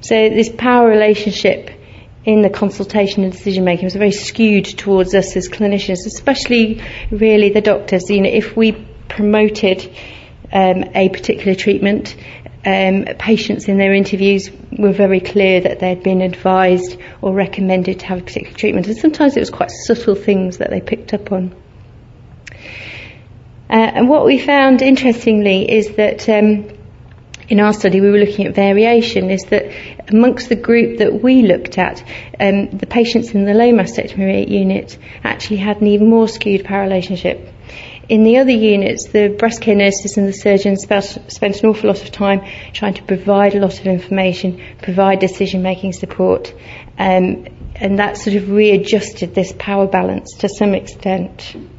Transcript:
So this power relationship in the consultation and decision making was very skewed towards us as clinicians, especially really the doctors. If we promoted a particular treatment, patients in their interviews were very clear that they'd been advised or recommended to have a particular treatment, and sometimes it was quite subtle things that they picked up on. And what we found, interestingly, is that in our study we were looking at variation, is that amongst the group that we looked at, the patients in the low mastectomy unit actually had an even more skewed power relationship. In the other units, the breast care nurses and the surgeons spent an awful lot of time trying to provide a lot of information, provide decision-making support, and that sort of readjusted this power balance to some extent.